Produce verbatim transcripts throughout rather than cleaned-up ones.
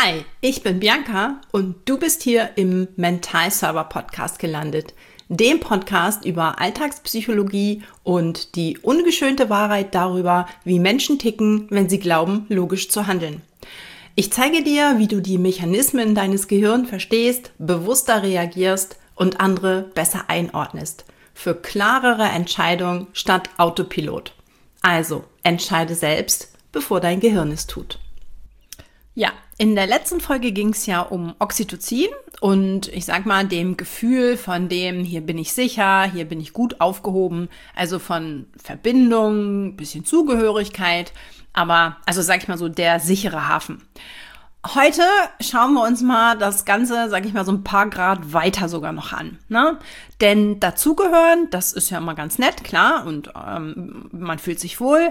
Hi, ich bin Bianca und du bist hier im Mental Server Podcast gelandet, dem Podcast über Alltagspsychologie und die ungeschönte Wahrheit darüber, wie Menschen ticken, wenn sie glauben, logisch zu handeln. Ich zeige dir, wie du die Mechanismen deines Gehirns verstehst, bewusster reagierst und andere besser einordnest. Für klarere Entscheidungen statt Autopilot. Also, entscheide selbst, bevor dein Gehirn es tut. Ja, in der letzten Folge ging es ja um Oxytocin und ich sag mal dem Gefühl von dem, hier bin ich sicher, hier bin ich gut aufgehoben, also von Verbindung, bisschen Zugehörigkeit, aber also sag ich mal so der sichere Hafen. Heute schauen wir uns mal das Ganze, sag ich mal, so ein paar Grad weiter sogar noch an, ne? Denn dazugehören, das ist ja immer ganz nett, klar, und ähm, man fühlt sich wohl,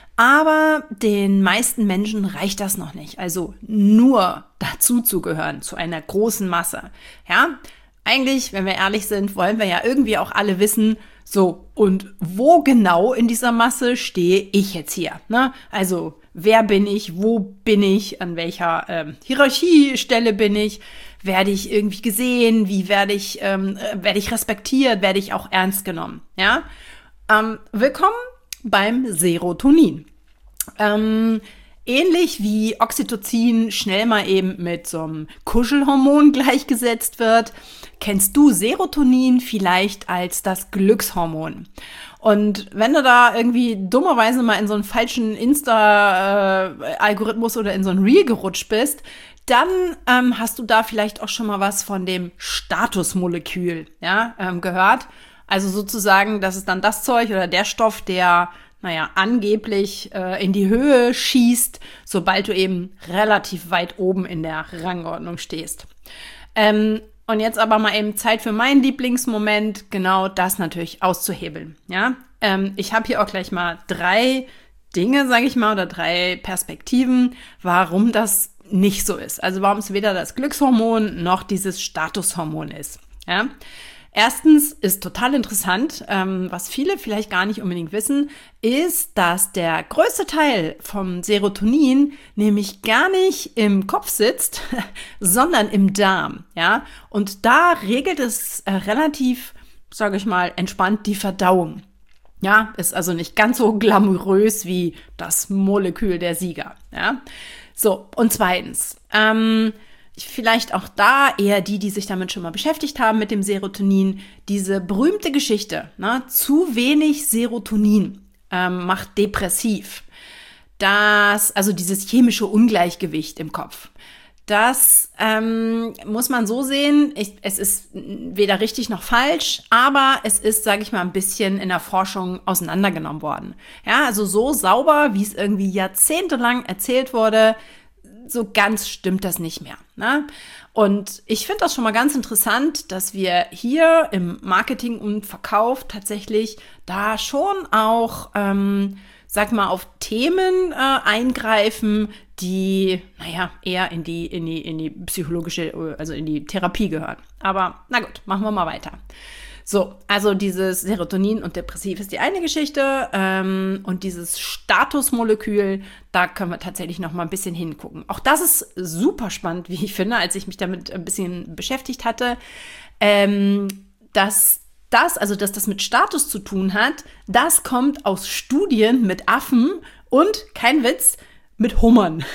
aber den meisten Menschen reicht das noch nicht. Also nur dazuzugehören, zu einer großen Masse, ja? Eigentlich, wenn wir ehrlich sind, wollen wir ja irgendwie auch alle wissen, so, und wo genau in dieser Masse stehe ich jetzt hier, ne? Also, wer bin ich, wo bin ich, an welcher ähm, Hierarchiestelle bin ich, werde ich irgendwie gesehen, wie werde ich, ähm, werde ich respektiert, werde ich auch ernst genommen, ja? Ähm, willkommen beim Serotonin. Ähm, ähnlich wie Oxytocin schnell mal eben mit so einem Kuschelhormon gleichgesetzt wird, kennst du Serotonin vielleicht als das Glückshormon. Und wenn du da irgendwie dummerweise mal in so einen falschen Insta-Algorithmus oder in so ein Reel gerutscht bist, dann ähm, hast du da vielleicht auch schon mal was von dem Statusmolekül, ja, ähm, gehört. Also sozusagen, das ist dann das Zeug oder der Stoff, der, naja, angeblich äh, in die Höhe schießt, sobald du eben relativ weit oben in der Rangordnung stehst. Ähm, Und jetzt aber mal eben Zeit für meinen Lieblingsmoment, genau das natürlich auszuhebeln. Ja, ähm, ich habe hier auch gleich mal drei Dinge, sage ich mal, oder drei Perspektiven, warum das nicht so ist. Also warum es weder das Glückshormon noch dieses Statushormon ist. Ja. Erstens ist total interessant, ähm, was viele vielleicht gar nicht unbedingt wissen, ist, dass der größte Teil vom Serotonin nämlich gar nicht im Kopf sitzt, sondern im Darm, ja. Und da regelt es äh, relativ, sage ich mal, entspannt die Verdauung. Ja, ist also nicht ganz so glamourös wie das Molekül der Sieger, ja. So, und zweitens, ähm, vielleicht auch da eher die, die sich damit schon mal beschäftigt haben mit dem Serotonin, diese berühmte Geschichte, ne? Zu wenig Serotonin ähm, macht depressiv. Das, also dieses chemische Ungleichgewicht im Kopf. Das ähm, muss man so sehen, ich, es ist weder richtig noch falsch, aber es ist, sage ich mal, ein bisschen in der Forschung auseinandergenommen worden. Ja, also so sauber, wie es irgendwie jahrzehntelang erzählt wurde, so ganz stimmt das nicht mehr, ne? Und ich finde das schon mal ganz interessant, dass wir hier im Marketing und Verkauf tatsächlich da schon auch, ähm, sag mal, auf Themen äh, eingreifen, die, naja, eher in die, in die, in die psychologische, also in die Therapie gehören. Aber na gut, machen wir mal weiter. So, also dieses Serotonin und Depressiv ist die eine Geschichte ähm, und dieses Statusmolekül, da können wir tatsächlich noch mal ein bisschen hingucken. Auch das ist super spannend, wie ich finde, als ich mich damit ein bisschen beschäftigt hatte, ähm, dass das, also dass das mit Status zu tun hat, das kommt aus Studien mit Affen und, kein Witz, mit Hummern.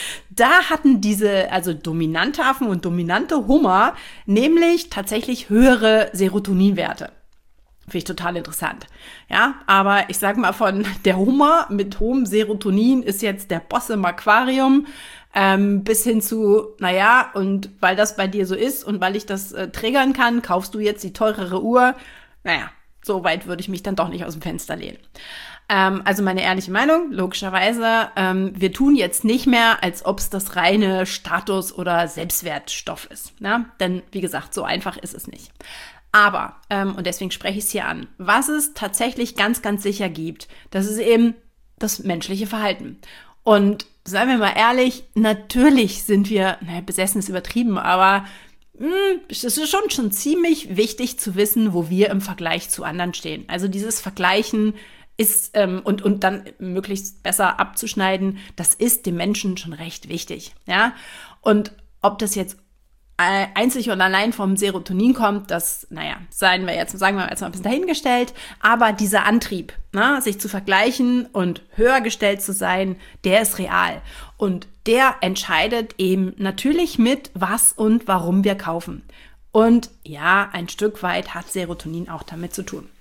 Da hatten diese, also dominante Affen und dominante Hummer, nämlich tatsächlich höhere Serotoninwerte. Finde ich total interessant. Ja, aber ich sag mal, von der Hummer mit hohem Serotonin ist jetzt der Boss im Aquarium ähm, bis hin zu, naja, und weil das bei dir so ist und weil ich das äh, triggern kann, kaufst du jetzt die teurere Uhr. Naja, so weit würde ich mich dann doch nicht aus dem Fenster lehnen. Ähm, also meine ehrliche Meinung, logischerweise, ähm, wir tun jetzt nicht mehr, als ob es das reine Status- oder Selbstwertstoff ist. Ne? Denn wie gesagt, so einfach ist es nicht. Aber, ähm, und deswegen spreche ich es hier an, was es tatsächlich ganz, ganz sicher gibt, das ist eben das menschliche Verhalten. Und seien wir mal ehrlich, natürlich sind wir, naja, besessen ist übertrieben, aber mh, es ist schon, schon ziemlich wichtig zu wissen, wo wir im Vergleich zu anderen stehen. Also dieses Vergleichen ist ähm, und und dann möglichst besser abzuschneiden, das ist dem Menschen schon recht wichtig, ja. Und ob das jetzt einzig und allein vom Serotonin kommt, das, naja, sagen wir jetzt, sagen wir jetzt mal ein bisschen dahingestellt, aber dieser Antrieb, ne, sich zu vergleichen und höher gestellt zu sein, der ist real. Und der entscheidet eben natürlich mit, was und warum wir kaufen. Und ja, ein Stück weit hat Serotonin auch damit zu tun.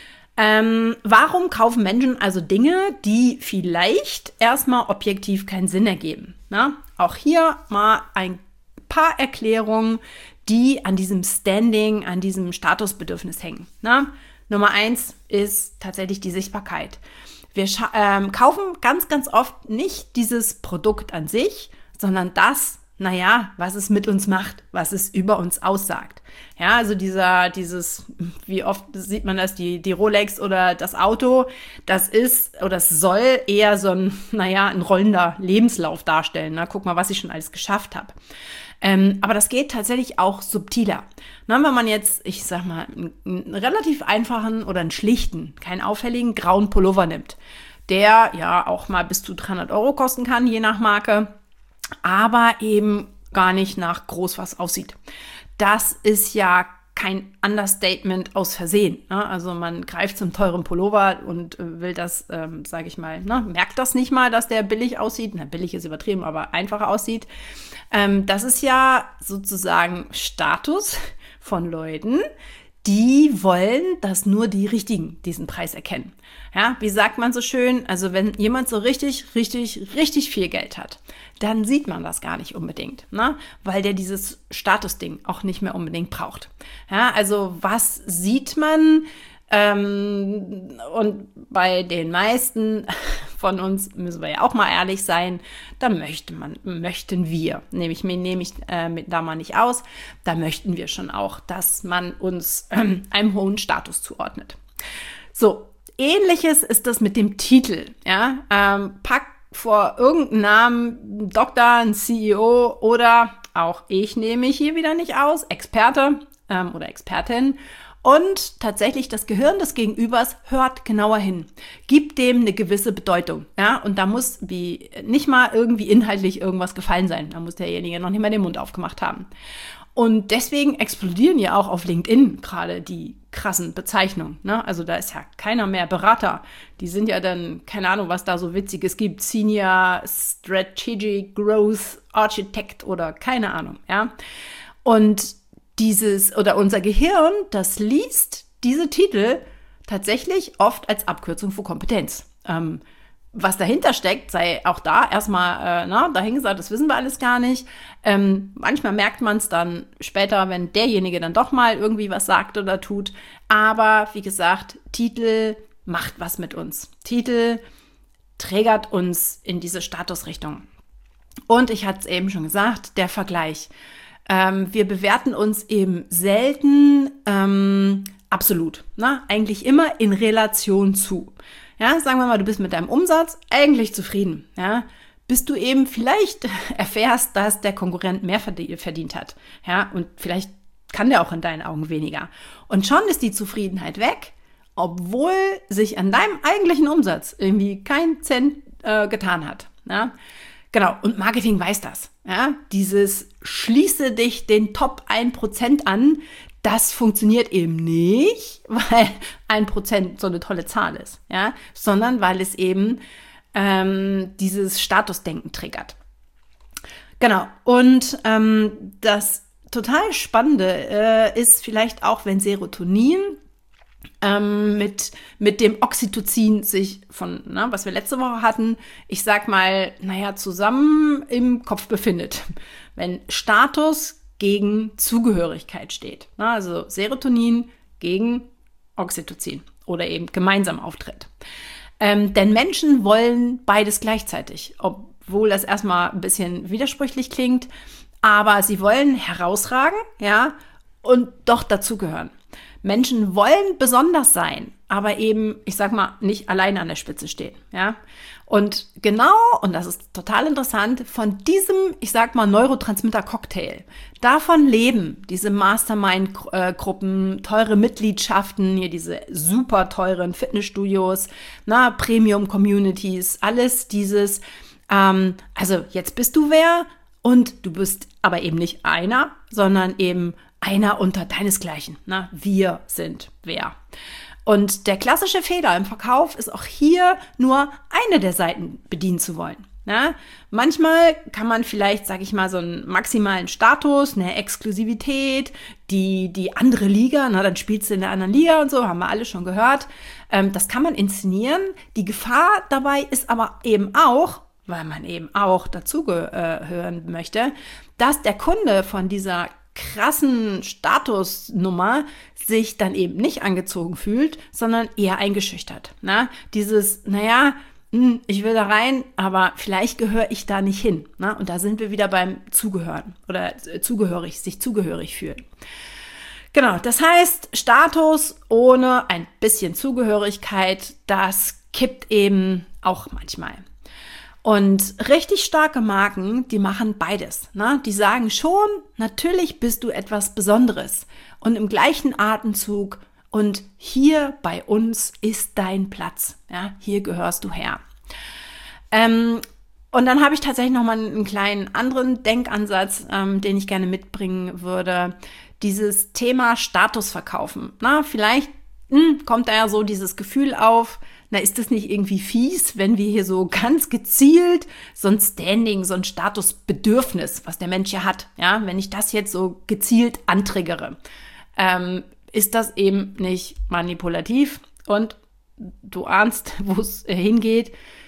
Ähm, warum kaufen Menschen also Dinge, die vielleicht erstmal objektiv keinen Sinn ergeben? Ne? Auch hier mal ein paar Erklärungen, die an diesem Standing, an diesem Statusbedürfnis hängen. Ne? Nummer eins ist tatsächlich die Sichtbarkeit. Wir scha- ähm, kaufen ganz, ganz oft nicht dieses Produkt an sich, sondern das, naja, was es mit uns macht, was es über uns aussagt. Ja, also dieser, dieses, wie oft sieht man das, die, die Rolex oder das Auto, das ist oder das soll eher so ein, naja, ein rollender Lebenslauf darstellen. Ne? Guck mal, was ich schon alles geschafft habe. Ähm, aber das geht tatsächlich auch subtiler. Na, wenn man jetzt, ich sag mal, einen, einen relativ einfachen oder einen schlichten, keinen auffälligen grauen Pullover nimmt, der ja auch mal bis zu dreihundert Euro kosten kann, je nach Marke, aber eben gar nicht nach groß was aussieht. Das ist ja kein Understatement aus Versehen. Ne? Also man greift zum teuren Pullover und äh, will das, ähm, sage ich mal, ne? merkt das nicht mal, dass der billig aussieht. Na, billig ist übertrieben, aber einfacher aussieht. Ähm, das ist ja sozusagen Status von Leuten, die wollen, dass nur die Richtigen diesen Preis erkennen. Ja, wie sagt man so schön? Also wenn jemand so richtig, richtig, richtig viel Geld hat, dann sieht man das gar nicht unbedingt, ne? Weil der dieses Statusding auch nicht mehr unbedingt braucht. Ja, also was sieht man? Ähm, und bei den meisten von uns müssen wir ja auch mal ehrlich sein, da möchte man, möchten wir, nehme ich mir nehme ich äh, mit, da mal nicht aus, da möchten wir schon auch, dass man uns ähm, einem hohen Status zuordnet. So, ähnliches ist das mit dem Titel. Ja, ähm, pack vor irgendeinen Namen, Doktor, ein C E O oder auch ich nehme mich hier wieder nicht aus, Experte ähm, oder Expertin. Und tatsächlich das Gehirn des Gegenübers hört genauer hin, gibt dem eine gewisse Bedeutung. Ja, und da muss wie nicht mal irgendwie inhaltlich irgendwas gefallen sein. Da muss derjenige noch nicht mal den Mund aufgemacht haben. Und deswegen explodieren ja auch auf LinkedIn gerade die krassen Bezeichnungen. Ne? Also da ist ja keiner mehr Berater. Die sind ja dann, keine Ahnung, was da so Witziges gibt. Senior Strategic Growth Architect oder keine Ahnung. Ja, und dieses oder unser Gehirn, das liest diese Titel tatsächlich oft als Abkürzung für Kompetenz. Ähm, was dahinter steckt, sei auch da erstmal, äh, na, dahingesagt, das wissen wir alles gar nicht. Ähm, manchmal merkt man es dann später, wenn derjenige dann doch mal irgendwie was sagt oder tut. Aber wie gesagt, Titel macht was mit uns. Titel triggert uns in diese Statusrichtung. Und ich hatte es eben schon gesagt, der Vergleich. Ähm, wir bewerten uns eben selten ähm, absolut, ne? Eigentlich immer in Relation zu. Ja, sagen wir mal, du bist mit deinem Umsatz eigentlich zufrieden, ja? Bis du eben vielleicht erfährst, dass der Konkurrent mehr verdient hat, ja? Und vielleicht kann der auch in deinen Augen weniger. Und schon ist die Zufriedenheit weg, obwohl sich an deinem eigentlichen Umsatz irgendwie kein Cent äh, getan hat, ja? Genau, und Marketing weiß das. Ja? Dieses schließe dich den Top ein Prozent an, das funktioniert eben nicht, weil ein Prozent so eine tolle Zahl ist, ja? Sondern weil es eben ähm, dieses Statusdenken triggert. Genau, und ähm, das total Spannende äh, ist vielleicht auch, wenn Serotonin Ähm, mit, mit dem Oxytocin sich von, ne, was wir letzte Woche hatten, ich sag mal, naja, zusammen im Kopf befindet. Wenn Status gegen Zugehörigkeit steht. Ne, also Serotonin gegen Oxytocin oder eben gemeinsam auftritt. Ähm, denn Menschen wollen beides gleichzeitig, obwohl das erstmal ein bisschen widersprüchlich klingt, aber sie wollen herausragen, ja, und doch dazugehören. Menschen wollen besonders sein, aber eben, ich sag mal, nicht alleine an der Spitze stehen, ja. Und genau, und das ist total interessant, von diesem, ich sag mal, Neurotransmitter-Cocktail, davon leben diese Mastermind-Gruppen, teure Mitgliedschaften, hier diese super teuren Fitnessstudios, na, Premium-Communities, alles dieses, ähm, also jetzt bist du wer und du bist aber eben nicht einer, sondern eben einer unter deinesgleichen. Ne? Wir sind wer. Und der klassische Fehler im Verkauf ist auch hier nur eine der Seiten bedienen zu wollen. Ja, manchmal kann man vielleicht, sag ich mal, so einen maximalen Status, eine Exklusivität, die die andere Liga, na, dann spielst du in der anderen Liga und so, haben wir alle schon gehört. Ähm, das kann man inszenieren. Die Gefahr dabei ist aber eben auch, weil man eben auch dazugehören möchte, dass der Kunde von dieser krassen Statusnummer sich dann eben nicht angezogen fühlt, sondern eher eingeschüchtert. Na, dieses, naja, ich will da rein, aber vielleicht gehöre ich da nicht hin. Ne? Und da sind wir wieder beim Zugehören oder zugehörig, sich zugehörig fühlen. Genau, das heißt, Status ohne ein bisschen Zugehörigkeit, das kippt eben auch manchmal. Und richtig starke Marken, die machen beides. Ne? Die sagen schon, natürlich bist du etwas Besonderes. Und im gleichen Atemzug, und hier bei uns ist dein Platz. Ja, hier gehörst du her. Ähm, und dann habe ich tatsächlich nochmal einen kleinen anderen Denkansatz, ähm, den ich gerne mitbringen würde. Dieses Thema Status verkaufen. Na, vielleicht hm, kommt da ja so dieses Gefühl auf, na, ist das nicht irgendwie fies, wenn wir hier so ganz gezielt so ein Standing, so ein Statusbedürfnis, was der Mensch ja hat, ja, wenn ich das jetzt so gezielt antriggere. Ähm, ist das eben nicht manipulativ und du ahnst, wo es hingeht.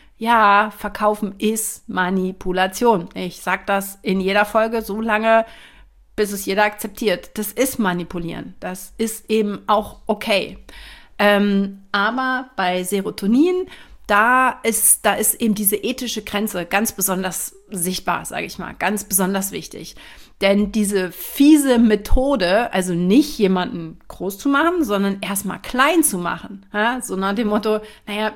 Ja, Verkaufen ist Manipulation. Ich sage das in jeder Folge so lange, bis es jeder akzeptiert. Das ist Manipulieren. Das ist eben auch okay. Ähm, aber bei Serotonin, da ist, da ist eben diese ethische Grenze ganz besonders sichtbar, sage ich mal, ganz besonders wichtig. Denn diese fiese Methode, also nicht jemanden groß zu machen, sondern erstmal klein zu machen, ja, so nach dem Motto, naja,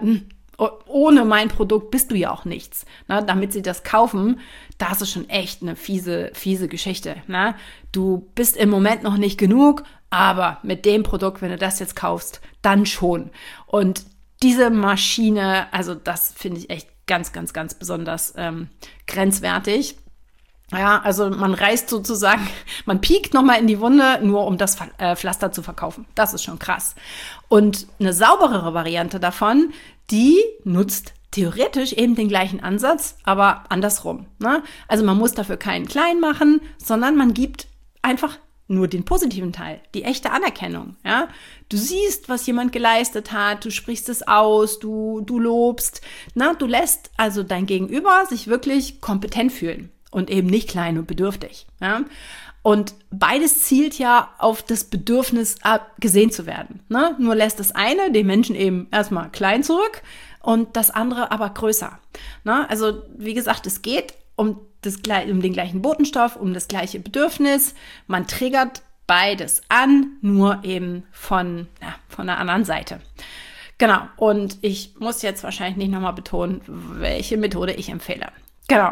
ohne mein Produkt bist du ja auch nichts. Na, damit sie das kaufen, das ist schon echt eine fiese, fiese Geschichte. Na? Du bist im Moment noch nicht genug, aber mit dem Produkt, wenn du das jetzt kaufst, dann schon. Und diese Maschine, also das finde ich echt ganz, ganz, ganz besonders ähm, grenzwertig. Ja, also man reißt sozusagen, man piekt nochmal in die Wunde, nur um das äh, Pflaster zu verkaufen. Das ist schon krass. Und eine sauberere Variante davon, die nutzt theoretisch eben den gleichen Ansatz, aber andersrum. Ne? Also man muss dafür keinen klein machen, sondern man gibt einfach nur den positiven Teil, die echte Anerkennung. Ja? Du siehst, was jemand geleistet hat, du sprichst es aus, du, du lobst. Na? Du lässt also dein Gegenüber sich wirklich kompetent fühlen. Und eben nicht klein und bedürftig. Ja? Und beides zielt ja auf das Bedürfnis, gesehen zu werden. Ne? Nur lässt das eine den Menschen eben erstmal klein zurück und das andere aber größer. Ne? Also wie gesagt, es geht um, das, um den gleichen Botenstoff, um das gleiche Bedürfnis. Man triggert beides an, nur eben von, ja, von der anderen Seite. Genau, und ich muss jetzt wahrscheinlich nicht nochmal betonen, welche Methode ich empfehle. Genau.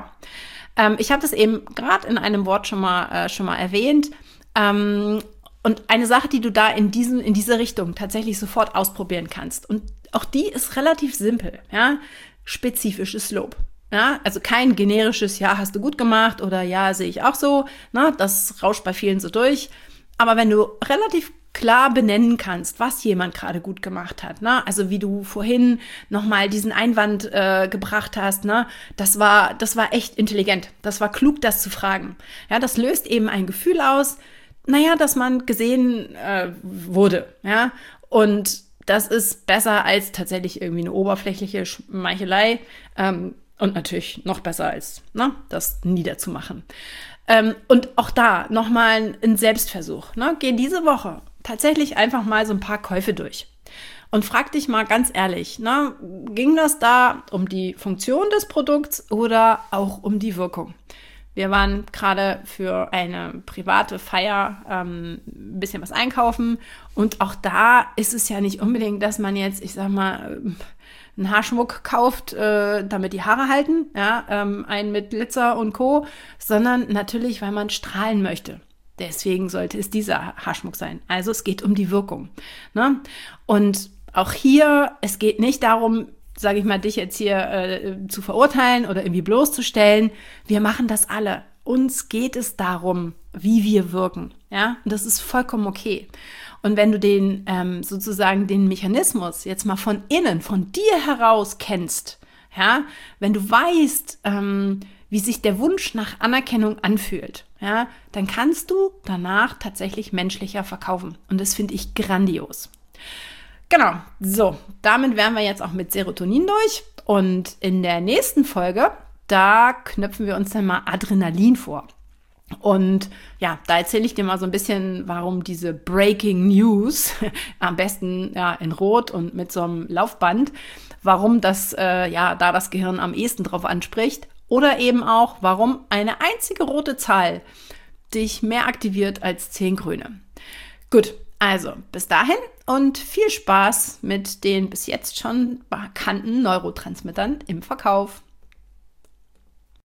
Ich habe das eben gerade in einem Wort schon mal, äh, schon mal erwähnt. Ähm, und eine Sache, die du da in, diesen, in diese Richtung tatsächlich sofort ausprobieren kannst. Und auch die ist relativ simpel. Ja? Spezifisches Lob. Ja? Also kein generisches, ja, hast du gut gemacht oder ja, sehe ich auch so. Na, das rauscht bei vielen so durch. Aber wenn du relativ klar benennen kannst, was jemand gerade gut gemacht hat, ne? Also wie du vorhin nochmal diesen Einwand äh, gebracht hast, ne? Das war, das war echt intelligent. Das war klug, das zu fragen. Ja, das löst eben ein Gefühl aus, naja, dass man gesehen äh, wurde, ja. Und das ist besser als tatsächlich irgendwie eine oberflächliche Schmeichelei ähm, und natürlich noch besser als, ne, das niederzumachen. Ähm, und auch da nochmal ein Selbstversuch. Ne? Geh diese Woche tatsächlich einfach mal so ein paar Käufe durch. Und frag dich mal ganz ehrlich, ne, ging das da um die Funktion des Produkts oder auch um die Wirkung? Wir waren gerade für eine private Feier ähm, ein bisschen was einkaufen und auch da ist es ja nicht unbedingt, dass man jetzt, ich sag mal, einen Haarschmuck kauft, äh, damit die Haare halten, ja, ähm, einen mit Glitzer und Co., sondern natürlich, weil man strahlen möchte. Deswegen sollte es dieser Haarschmuck sein. Also es geht um die Wirkung. Ne? Und auch hier, es geht nicht darum, sage ich mal, dich jetzt hier äh, zu verurteilen oder irgendwie bloßzustellen. Wir machen das alle. uns geht es darum, wie wir wirken. Ja, und das ist vollkommen okay. Und wenn du den ähm, sozusagen den Mechanismus jetzt mal von innen, von dir heraus kennst, ja, wenn du weißt, ähm, wie sich der Wunsch nach Anerkennung anfühlt, ja, dann kannst du danach tatsächlich menschlicher verkaufen. Und das finde ich grandios. Genau, so, damit wären wir jetzt auch mit Serotonin durch. Und in der nächsten Folge, da knöpfen wir uns dann mal Adrenalin vor. Und ja, da erzähle ich dir mal so ein bisschen, warum diese Breaking News, am besten ja in Rot und mit so einem Laufband, warum das äh, ja da das Gehirn am ehesten drauf anspricht. Oder eben auch, warum eine einzige rote Zahl dich mehr aktiviert als zehn grüne. Gut, also bis dahin und viel Spaß mit den bis jetzt schon bekannten Neurotransmittern im Verkauf.